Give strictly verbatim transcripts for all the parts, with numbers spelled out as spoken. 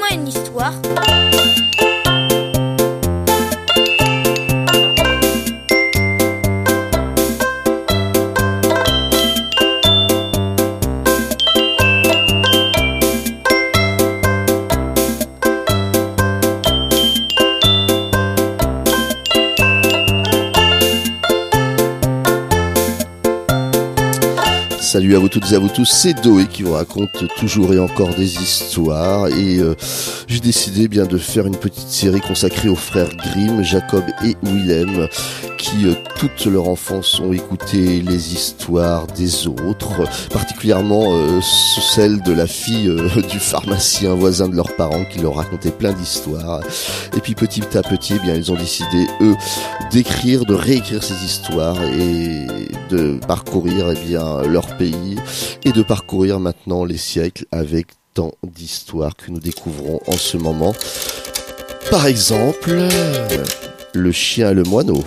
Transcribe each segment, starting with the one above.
Raconte-moi une histoire. Salut à vous toutes et à vous tous, c'est Doé qui vous raconte toujours et encore des histoires et euh, j'ai décidé bien de faire une petite série consacrée aux frères Grimm, Jacob et Willem qui euh, toute leur enfance ont écouté les histoires des autres, particulièrement euh, celle de la fille euh, du pharmacien voisin de leurs parents qui leur racontait plein d'histoires. Et puis petit à petit, eh bien ils ont décidé eux d'écrire, de réécrire ces histoires et de parcourir eh bien leur pays et de parcourir maintenant les siècles avec tant d'histoires que nous découvrons en ce moment. Par exemple, le chien et le moineau.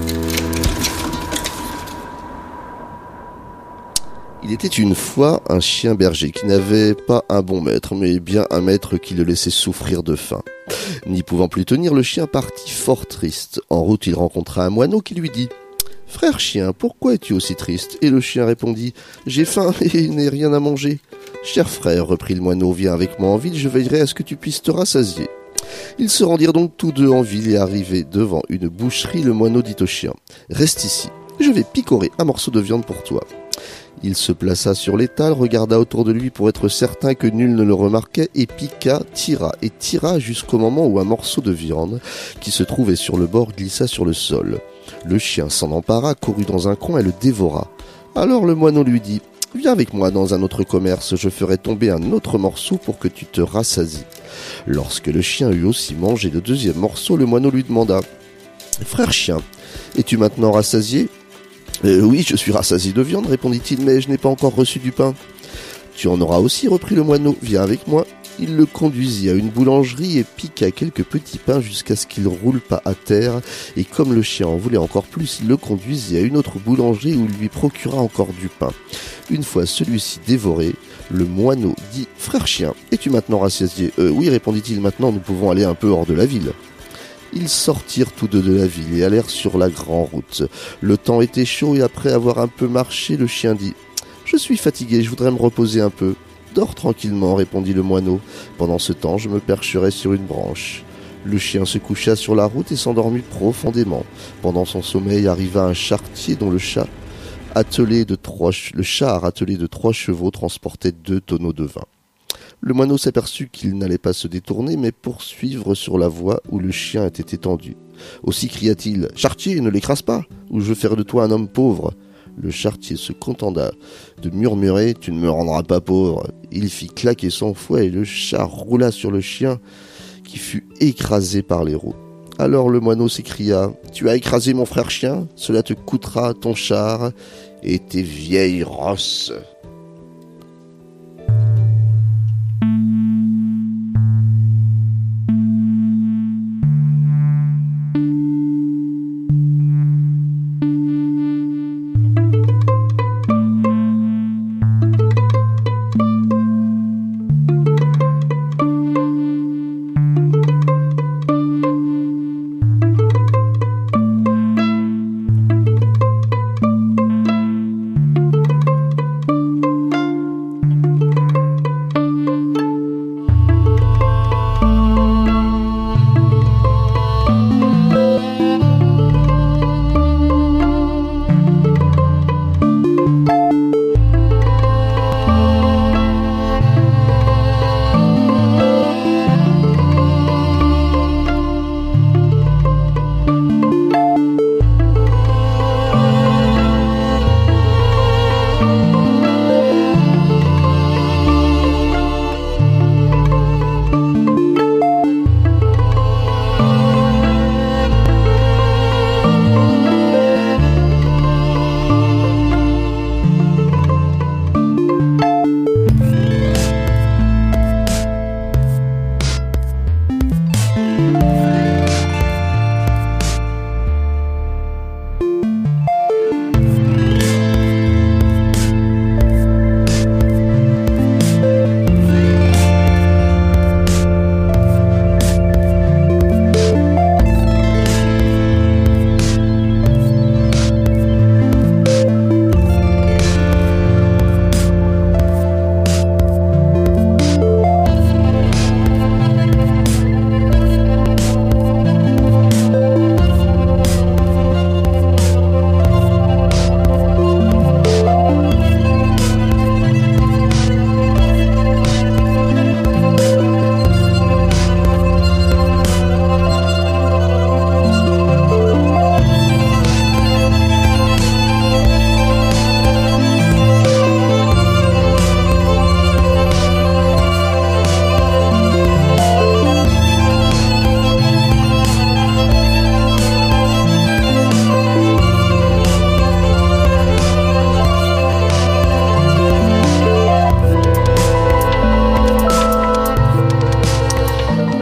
Il était une fois un chien berger qui n'avait pas un bon maître, mais bien un maître qui le laissait souffrir de faim. N'y pouvant plus tenir, le chien partit fort triste. En route, il rencontra un moineau qui lui dit « Frère chien, pourquoi es-tu aussi triste ?» Et le chien répondit « J'ai faim et n'ai rien à manger. »« Cher frère, reprit le moineau, viens avec moi en ville, je veillerai à ce que tu puisses te rassasier. » Ils se rendirent donc tous deux en ville et arrivés devant une boucherie, le moineau dit au chien « Reste ici, je vais picorer un morceau de viande pour toi. » Il se plaça sur l'étal, regarda autour de lui pour être certain que nul ne le remarquait et piqua, tira et tira jusqu'au moment où un morceau de viande qui se trouvait sur le bord glissa sur le sol. Le chien s'en empara, courut dans un coin et le dévora. Alors le moineau lui dit « Viens avec moi dans un autre commerce, je ferai tomber un autre morceau pour que tu te rassasies. » Lorsque le chien eut aussi mangé le deuxième morceau, le moineau lui demanda « Frère chien, es-tu maintenant rassasié ?» Euh, « Oui, je suis rassasié de viande, répondit-il, mais je n'ai pas encore reçu du pain. »« Tu en auras aussi, reprit le moineau, viens avec moi. » Il le conduisit à une boulangerie et piqua quelques petits pains jusqu'à ce qu'il roule pas à terre, et comme le chien en voulait encore plus, il le conduisit à une autre boulangerie où il lui procura encore du pain. Une fois celui-ci dévoré, le moineau dit « Frère chien, es-tu maintenant rassasié ?»« Euh, oui, répondit-il, maintenant nous pouvons aller un peu hors de la ville. » Ils sortirent tous deux de la ville et allèrent sur la grande route. Le temps était chaud et après avoir un peu marché, le chien dit « Je suis fatigué, je voudrais me reposer un peu. »« Dors tranquillement, répondit le moineau. Pendant ce temps, je me percherai sur une branche. » Le chien se coucha sur la route et s'endormit profondément. Pendant son sommeil arriva un charretier dont le chat attelé de trois, le char attelé de trois chevaux transportait deux tonneaux de vin. Le moineau s'aperçut qu'il n'allait pas se détourner, mais poursuivre sur la voie où le chien était étendu. Aussi cria-t-il « Charretier, ne l'écrase pas, ou je ferai de toi un homme pauvre !» Le charretier se contenta de murmurer « Tu ne me rendras pas pauvre !» Il fit claquer son fouet et le char roula sur le chien qui fut écrasé par les roues. Alors le moineau s'écria « Tu as écrasé mon frère chien, cela te coûtera ton char et tes vieilles rosses !»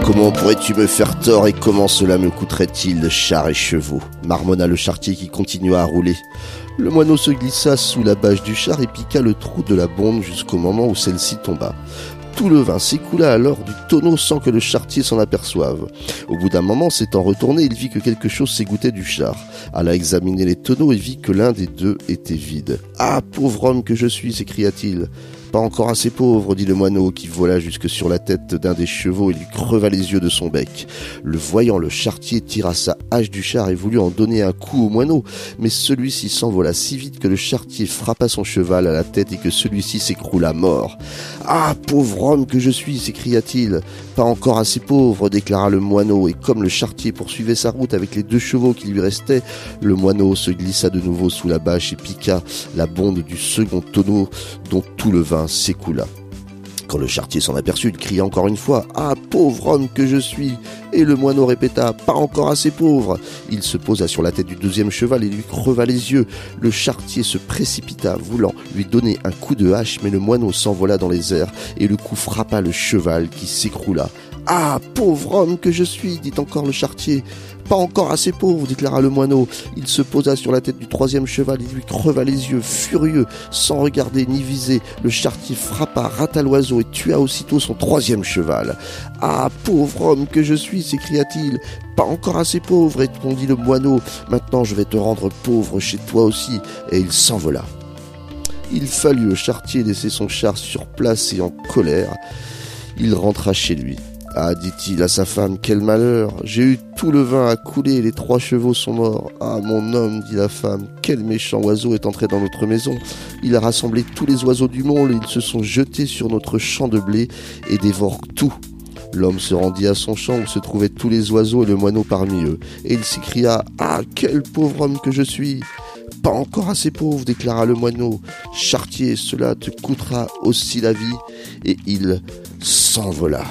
Comment pourrais-tu me faire tort et comment cela me coûterait-il de chars et chevaux ? Marmonna le charretier qui continua à rouler. Le moineau se glissa sous la bâche du char et piqua le trou de la bonde jusqu'au moment où celle-ci tomba. Tout le vin s'écoula alors du tonneau sans que le charretier s'en aperçoive. Au bout d'un moment, s'étant retourné, il vit que quelque chose s'égouttait du char. Alla examiner les tonneaux et vit que l'un des deux était vide. « Ah, pauvre homme que je suis !» s'écria-t-il. « Pas encore assez pauvre !» dit le moineau qui vola jusque sur la tête d'un des chevaux et lui creva les yeux de son bec. Le voyant, le charretier tira sa hache du char et voulut en donner un coup au moineau, mais celui-ci s'envola si vite que le charretier frappa son cheval à la tête et que celui-ci s'écroula mort. « Ah, pauvre homme que je suis !» s'écria-t-il. « Pas encore assez pauvre !» déclara le moineau, et comme le charretier poursuivait sa route avec les deux chevaux qui lui restaient, le moineau se glissa de nouveau sous la bâche et piqua la bonde du second tonneau dont tout le vin s'écoula. Quand le charretier s'en aperçut, il cria encore une fois « Ah, pauvre homme que je suis !» Et le moineau répéta « Pas encore assez pauvre !» Il se posa sur la tête du deuxième cheval et lui creva les yeux. Le charretier se précipita, voulant lui donner un coup de hache, mais le moineau s'envola dans les airs et le coup frappa le cheval qui s'écroula. « Ah, pauvre homme que je suis !» dit encore le charretier. « Pas encore assez pauvre !» déclara le moineau. Il se posa sur la tête du troisième cheval et lui creva les yeux. Furieux, sans regarder ni viser, le charretier frappa, rata l'oiseau et tua aussitôt son troisième cheval. « Ah, pauvre homme que je suis !» s'écria-t-il. « Pas encore assez pauvre !» répondit le moineau. « Maintenant je vais te rendre pauvre chez toi aussi !» Et il s'envola. Il fallut au charretier laisser son char sur place et en colère, il rentra chez lui. « Ah, dit-il à sa femme, quel malheur! J'ai eu tout le vin à couler et les trois chevaux sont morts. Ah, mon homme, dit la femme, quel méchant oiseau est entré dans notre maison. Il a rassemblé tous les oiseaux du monde et ils se sont jetés sur notre champ de blé et dévorent tout. » L'homme se rendit à son champ où se trouvaient tous les oiseaux et le moineau parmi eux. Et il s'écria « Ah, quel pauvre homme que je suis !»« Pas encore assez pauvre, déclara le moineau. « Charretier, cela te coûtera aussi la vie. » Et il s'envola.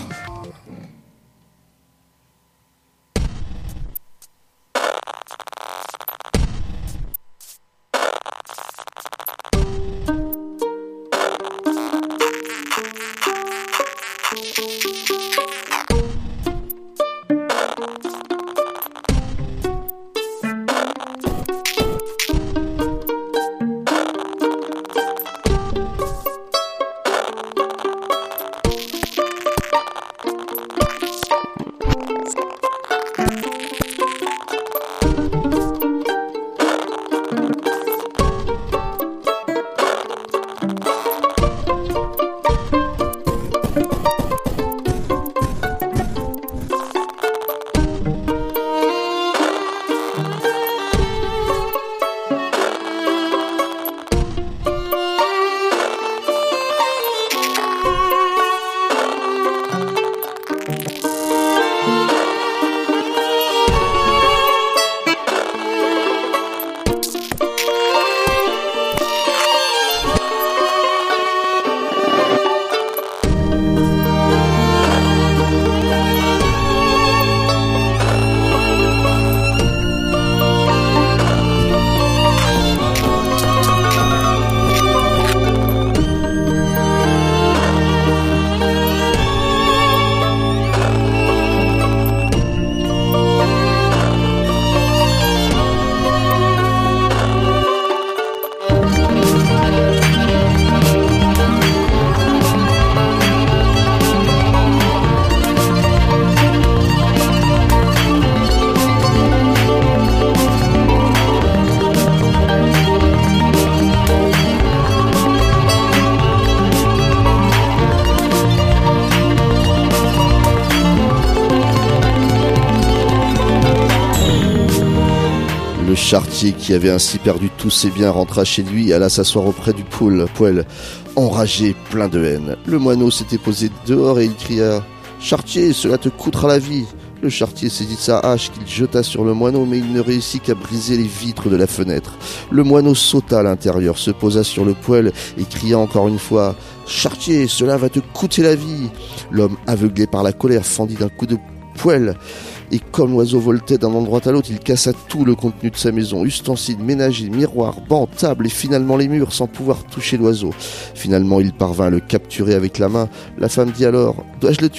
Le charretier, qui avait ainsi perdu tous ses biens, rentra chez lui et alla s'asseoir auprès du poêle, poêle, enragé, plein de haine. Le moineau s'était posé dehors et il cria « Charretier, cela te coûtera la vie !» Le charretier saisit sa hache qu'il jeta sur le moineau, mais il ne réussit qu'à briser les vitres de la fenêtre. Le moineau sauta à l'intérieur, se posa sur le poêle et cria encore une fois « Charretier, cela va te coûter la vie !» L'homme, aveuglé par la colère, fendit d'un coup de poêle. Et comme l'oiseau voltait d'un endroit à l'autre, il cassa tout le contenu de sa maison, ustensiles, ménagers, miroirs, bancs, tables et finalement les murs, sans pouvoir toucher l'oiseau. Finalement, il parvint à le capturer avec la main. La femme dit alors « Dois-je le tuer ?»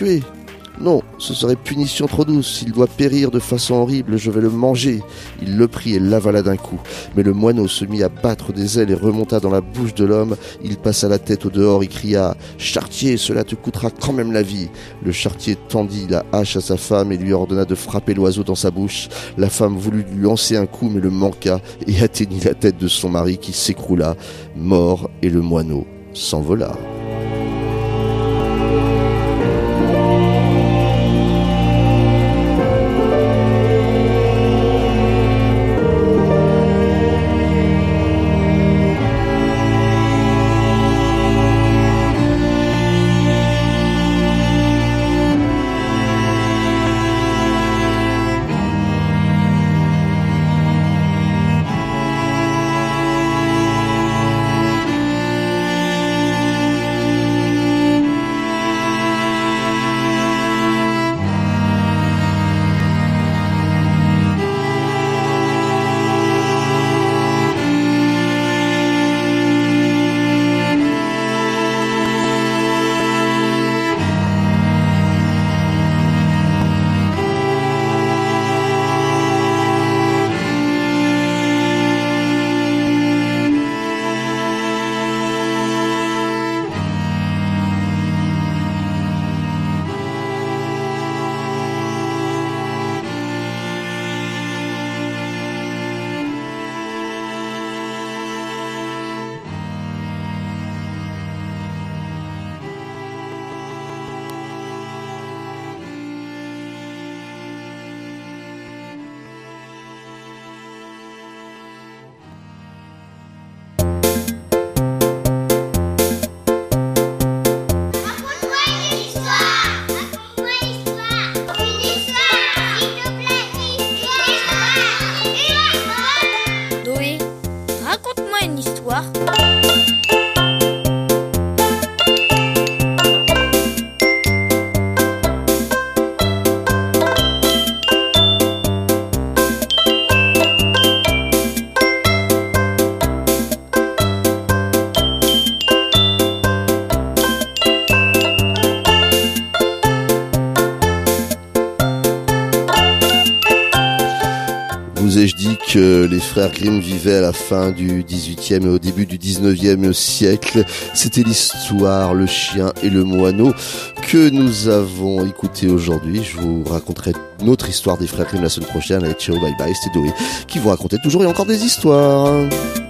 Non, ce serait punition trop douce. S'il doit périr de façon horrible, je vais le manger. Il le prit et l'avala d'un coup. Mais le moineau se mit à battre des ailes et remonta dans la bouche de l'homme. Il passa la tête au dehors et cria « Charretier, cela te coûtera quand même la vie !» Le charretier tendit la hache à sa femme et lui ordonna de frapper l'oiseau dans sa bouche. La femme voulut lui lancer un coup mais le manqua et atteignit la tête de son mari qui s'écroula, mort, et le moineau s'envola. Vous ai-je dit que les frères Grimm vivaient à la fin du dix-huitième et au début du dix-neuvième siècle. C'était l'histoire Le Chien et le Moineau que nous avons écouté aujourd'hui. Je vous raconterai une autre histoire des frères Grimm la semaine prochaine. Allez, ciao, bye bye, c'était Doé qui vous racontait toujours et encore des histoires.